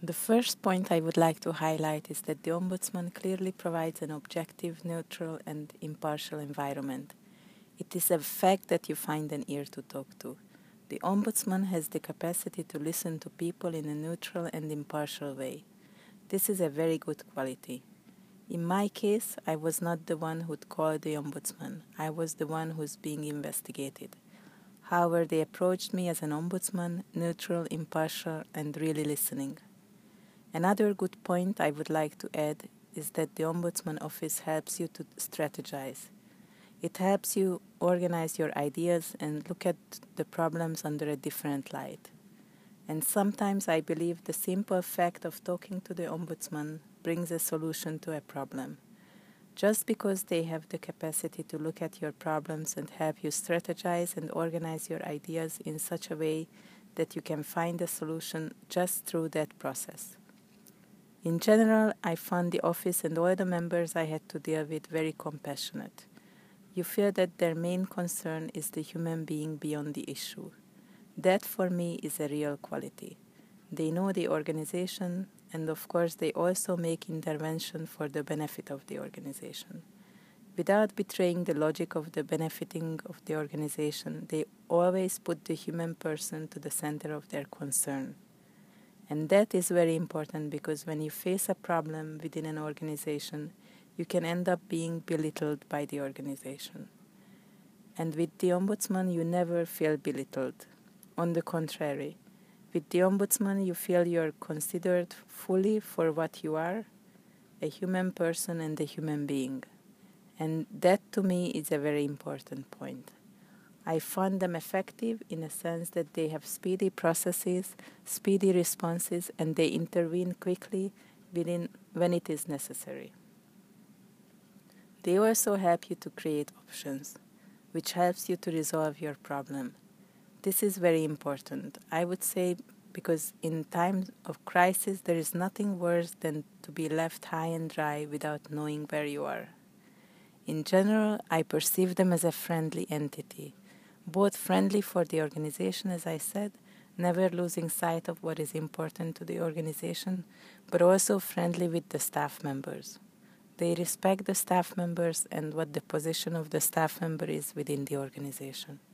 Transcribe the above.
The first point I would like to highlight is that the Ombudsman clearly provides an objective, neutral, and impartial environment. It is a fact that you find an ear to talk to. The Ombudsman has the capacity to listen to people in a neutral and impartial way. This is a very good quality. In my case, I was not the one who'd call the Ombudsman. I was the one who's being investigated. However, they approached me as an ombudsman, neutral, impartial, and really listening. Another good point I would like to add is that the Ombudsman Office helps you to strategize. It helps you organize your ideas and look at the problems under a different light. And sometimes I believe the simple fact of talking to the Ombudsman brings a solution to a problem. Just because they have the capacity to look at your problems and help you strategize and organize your ideas in such a way that you can find a solution just through that process. In general, I found the office and all the members I had to deal with very compassionate. You feel that their main concern is the human being beyond the issue. That for me is a real quality. They know the organization, and of course they also make intervention for the benefit of the organization. Without betraying the logic of the benefiting of the organization, they always put the human person to the center of their concern. And that is very important because when you face a problem within an organization, you can end up being belittled by the organization. And with the Ombudsman, you never feel belittled. On the contrary, with the Ombudsman, you feel you're considered fully for what you are, a human person and a human being. And that to me is a very important point. I found them effective in a sense that they have speedy processes, speedy responses, and they intervene quickly when it is necessary. They also help you to create options, which helps you to resolve your problem. This is very important, I would say, because in times of crisis there is nothing worse than to be left high and dry without knowing where you are. In general, I perceive them as a friendly entity, both friendly for the organization, as I said, never losing sight of what is important to the organization, but also friendly with the staff members. They respect the staff members and what the position of the staff member is within the organization.